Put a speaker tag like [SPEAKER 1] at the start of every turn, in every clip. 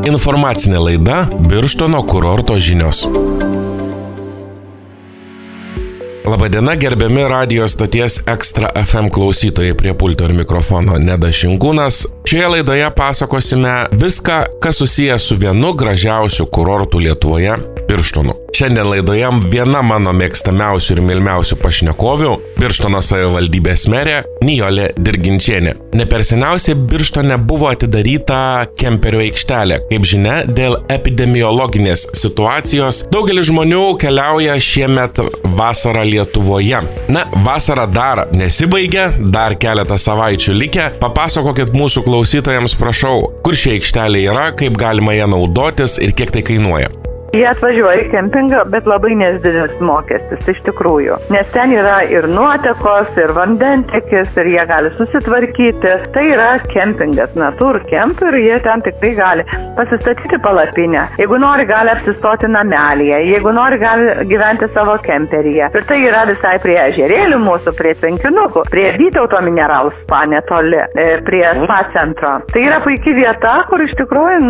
[SPEAKER 1] Informacinė laida Birštono kurorto žinios. Labadiena, gerbiami radijo stoties Ekstra FM klausytojai, prie pulto ir mikrofono Nedas Šinkūnas. Šioje laidoje pasakosime viską, kas susijęs su vienu gražiausių kurortų Lietuvoje – Birštonu. Šiandien laidoje viena mano mėgstamiausių ir mylimiausių pašnekovių – Birštono savivaldybės merė Nijolė Dirginčienė. Ne per seniausiai Birštone buvo atidaryta kemperio aikštelė. Kaip žinia, dėl epidemiologinės situacijos daugelis žmonių keliauja šiemet vasarą Lietuvoje. Na, vasara dar nesibaigia, dar keletą savaičių likę. Papasakokit mūsų klausytojams, prašau, kur ši aikštelė yra, kaip galima ją naudotis ir kiek tai kainuoja.
[SPEAKER 2] Jie atvažiuoja į kempingą, bet labai nedidelis mokestis iš tikrųjų. Nes ten yra ir nuotekos, ir vandentekis, ir jie gali susitvarkyti. Tai yra kempingas, Natur Kemp, ir jie ten tikrai gali pasistatyti palapinę. Jeigu nori, gali apsistoti namelyje. Jeigu nori, gali gyventi savo kemperyje. Ir tai yra visai prie ežerėlių mūsų, prie Tvenkinukų, prie Vytauto mineralų spa netoli, prie spa centro. Tai yra puikia vieta, kur iš tikrųjų,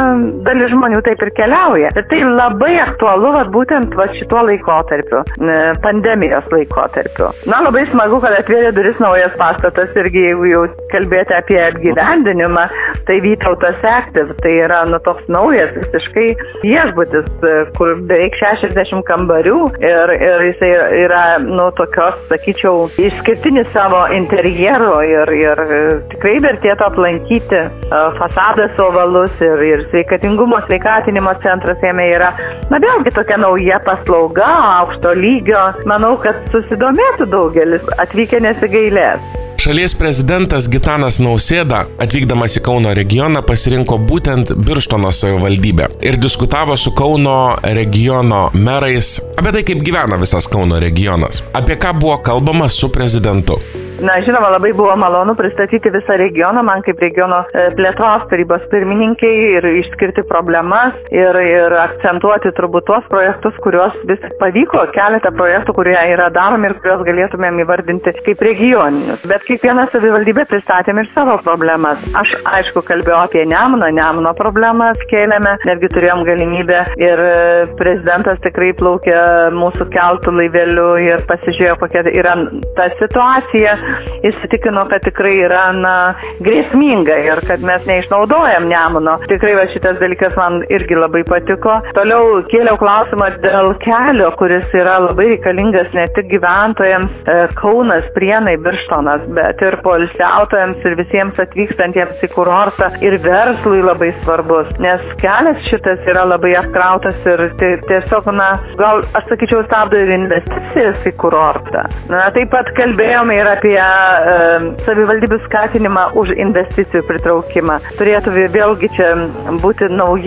[SPEAKER 2] dalis žmonių taip ir keliauja. Ir tai labai aktualu būtent šituo laikotarpiu, pandemijos laikotarpiu. Labai smagu, kad atvėrė duris naujas pastatas, irgi jeigu jau kalbėti apie apgyvendinimą, tai Vytautas Active, tai yra toks naujas visiškai viešbutis, kur beveik 60 kambarių ir jisai yra tokios, sakyčiau, išskirtinis savo interjeru ir tikrai vertėtų aplankyti. Fasadas ovalus ir sveikatinimo centras jame yra. Vėlgi tokia nauja paslauga, aukšto lygio. Manau, kad susidomėtų daugelis, atvykę nesigailės.
[SPEAKER 1] Šalies prezidentas Gitanas Nausėda, atvykdamas į Kauno regioną, pasirinko būtent Birštono savivaldybę ir diskutavo su Kauno regiono merais apie tai, kaip gyvena visas Kauno regionas. Apie ką buvo kalbama su prezidentu.
[SPEAKER 2] Žinoma, labai buvo malonu pristatyti visą regioną, man kaip regiono plėtros tarybos pirmininkai ir išskirti problemas ir akcentuoti turbūt tuos projektus, kuriuos vis pavyko, keletą projektų, kurie yra daromi ir kuriuos galėtumėm įvardinti kaip regioninius. Bet kiekviena savivaldybė pristatėm ir savo problemas. Aš, aišku, kalbėjau apie Nemuno problemas kėlėme, netgi turėjom galimybę ir prezidentas tikrai plaukė mūsų keltų laiveliu ir pasižiūrėjo, kokia yra ta situacija. Įsitikino, kad tikrai yra grėsminga ir kad mes neišnaudojam Nemuno. Tikrai šitas dalykas man irgi labai patiko. Toliau kėliau klausimą dėl kelio, kuris yra labai reikalingas ne tik gyventojams Kaunas, Prienai, Birštonas, bet ir poilsiautojams ir visiems atvykstantiems į kurortą ir verslui labai svarbus. Nes kelias šitas yra labai apkrautas ir tiesiog, gal aš sakyčiau, stabdo ir investicijas į kurortą. Taip pat kalbėjome ir apie savivaldybių skatinimą už investicijų pritraukimą. Turėtų vėlgi čia būti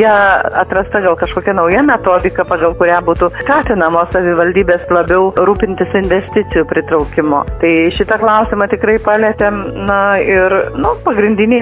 [SPEAKER 2] atrasta gal kažkokia nauja metodika, pagal kurią būtų skatinamos savivaldybės labiau rūpintis investicijų pritraukimu. Tai šitą klausimą tikrai palėtėm, ir pagrindiniai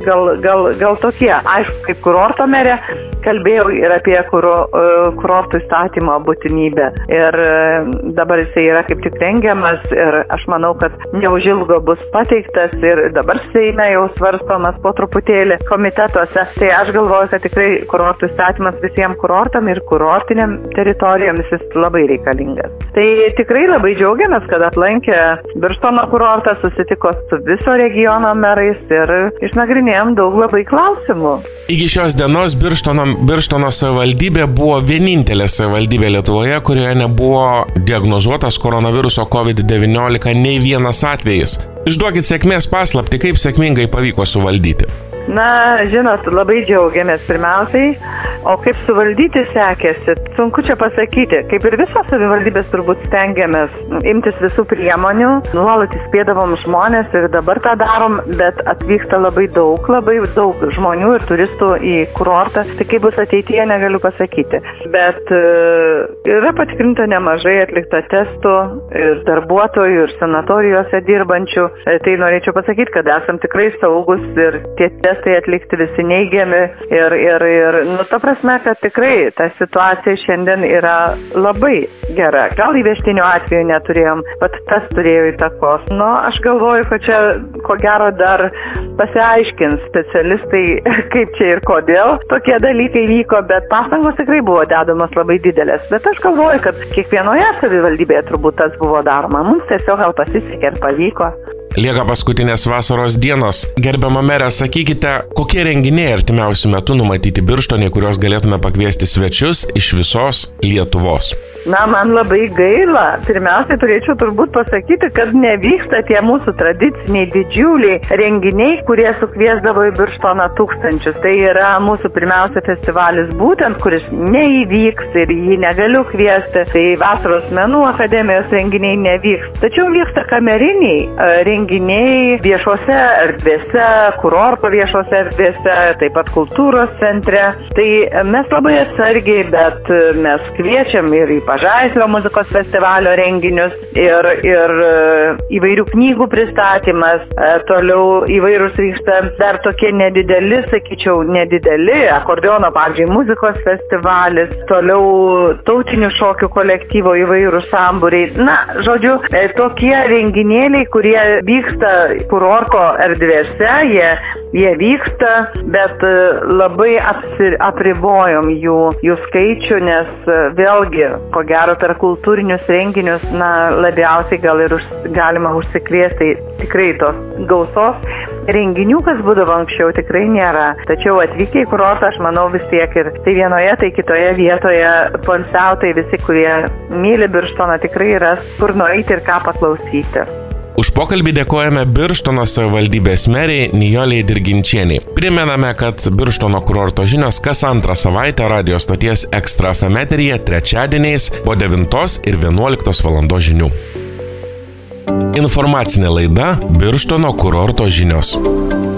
[SPEAKER 2] gal tokie. Aišku, kaip kurorto merė kalbėjau ir apie kurortų įstatymo būtinybę. Ir dabar jisai yra kaip tik rengiamas ir aš manau, kad neužilgo bus pateiktas ir dabar Seime jau svarstomas po truputėlį komitetuose. Tai aš galvoju, kad tikrai kurortų įstatymas visiems kurortam ir kurortiniam teritorijom jis labai reikalingas. Tai tikrai labai džiaugiamės, kad aplankė Birštono kurortą, susitiko su viso regiono merais ir išnagrinėjom daug labai klausimų.
[SPEAKER 1] Iki šios dienos Birštono savivaldybė buvo vienintelė savivaldybė Lietuvoje, kurioje nebuvo diagnozuotas koronaviruso COVID-19 nei vienas atvejis. Išduokit sėkmės paslaptį, kaip sėkmingai pavyko suvaldyti.
[SPEAKER 2] Žinot, labai džiaugiamės pirmiausiai, o kaip suvaldyti sekėsi, sunku čia pasakyti. Kaip ir visos savivaldybės turbūt stengiamės imtis visų priemonių, nuolat įspėdavom žmonės ir dabar tą darom, bet atvyksta labai daug žmonių ir turistų į kurortą, tai kaip bus ateityje negaliu pasakyti. Bet yra patikrinta nemažai atlikta testų ir darbuotojų ir sanatorijose dirbančių, tai norėčiau pasakyti, kad esam tikrai saugus ir tie testai atlikti visi neigiami ir ta prasme, kad tikrai ta situacija šiandien yra labai gera. Gal įvežtinių atvejų neturėjom, bet tas turėjo įtakos. Aš galvoju, kad čia ko gero dar pasiaiškins specialistai, kaip čia ir kodėl tokie dalykai vyko, bet pastangos tikrai buvo dedamos labai didelės. Bet aš galvoju, kad kiekvienoje savivaldybėje turbūt tas buvo daroma. Mums tiesiog gal pasisekė ir pavyko.
[SPEAKER 1] Lieka paskutinės vasaros dienos. Gerbiama merė, sakykite, kokie renginiai artimiausiu metu numatyti Birštone, kuriuos galėtume pakviesti svečius iš visos Lietuvos?
[SPEAKER 2] Man labai gaila. Pirmiausiai turėčiau turbūt pasakyti, kad nevyksta tie mūsų tradiciniai didžiuliai renginiai, kurie sukviesdavo į Birštoną tūkstančius. Tai yra mūsų pirmiausia festivalis būtent, kuris neįvyks ir jį negaliu kviesti. Tai Vasaros menų akademijos renginiai nevyks. Tačiau vyksta kameriniai renginiai viešose erdvėse, kurorto viešose erdvėse, taip pat kultūros centre. Tai mes labai atsargiai, bet mes kviečiam ir į Pažaislio muzikos festivalio renginius ir įvairių knygų pristatymas, toliau įvairūs vyksta dar tokie nedideli, akordeono, pavyzdžiui, muzikos festivalis, toliau tautinių šokių kolektyvo įvairūs sambūriai. Žodžiu, tokie renginėliai, kurie vyksta kurorto erdvėse, jie vyksta, bet labai apribojom jų skaičių, nes vėlgi, ko gero, per kultūrinius renginius, labiausiai gal ir galima užsikrėsti tikrai tos gausos renginių, kas būdavo anksčiau, tikrai nėra. Tačiau atvykę į kurortą, aš manau, vis tiek ir tai vienoje, tai kitoje vietoje poilsiautojai visi, kurie myli Birštoną, tikrai ras kur nueiti ir ką paklausyti.
[SPEAKER 1] Už pokalbį dėkojame Birštono savivaldybės meriai Nijolei Dirginčienei. Primename, kad Birštono kurorto žinios kas antrą savaitę radio stoties Extra FM eteryje trečiadieniais po 9 ir 11 valandos žinių. Informacinė laida Birštono kurorto žinios.